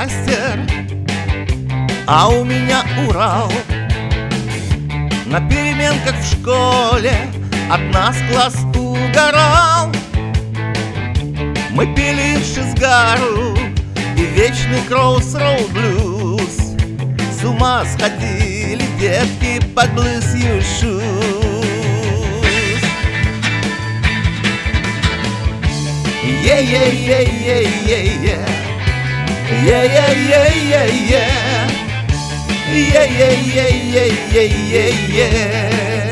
мастер, а у меня Урал. На переменках в школе от нас класс угорал. Мы пели Шизгару и вечный Кроссроуд блюз. С ума сходили детки под Bless Your Shoes. Yeah-yeah-yeah-yeah-yeah-yeah. Yeah-yeah-yeah-yeah-yeah. Yeah-yeah-yeah-yeah-yeah-yeah.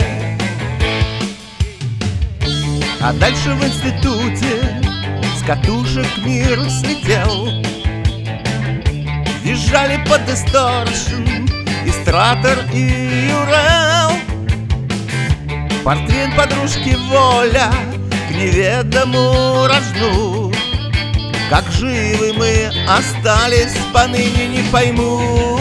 А дальше в институте с катушек мир слетел. Въезжали под дисторшн и Стратор, и Юрел. Портрет подружки Воля к неведому рожну. Как живы мы остались, поныне не пойму.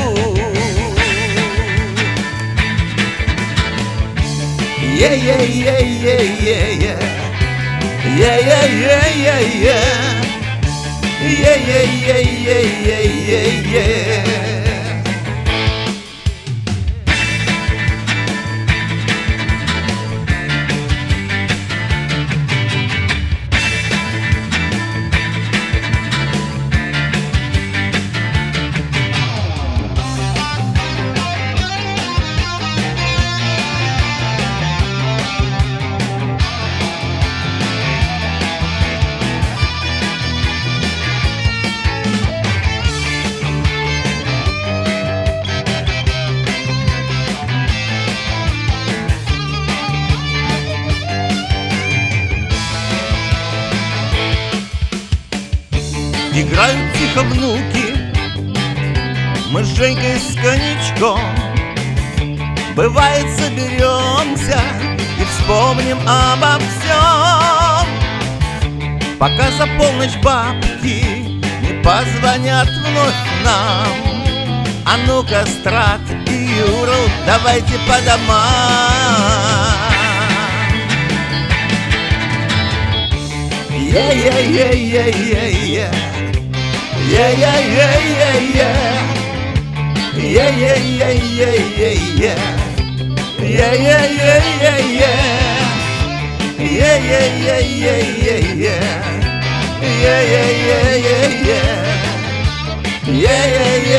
Yeah-yeah-yeah-yeah-yeah-yeah. Yeah-yeah-yeah-yeah-yeah. Yeah-yeah-yeah-yeah-yeah-yeah. Играют тихо внуки, мы с Женькой с коньячком. Бывает, соберемся и вспомним обо всем, пока за полночь бабки не позвонят вновь нам. А ну-ка, Страт и Юрл, давайте по домам. Yeah-yeah-yeah-yeah-yeah-yeah. Yeah-yeah-yeah-yeah-yeah. Yeah-yeah-yeah-yeah-yeah-yeah. Yeah-yeah-yeah-yeah-yeah. Yeah-yeah-yeah-yeah-yeah-yeah. Yeah-yeah-yeah-yeah-yeah. Yeah-yeah-yeah-yeah-yeah.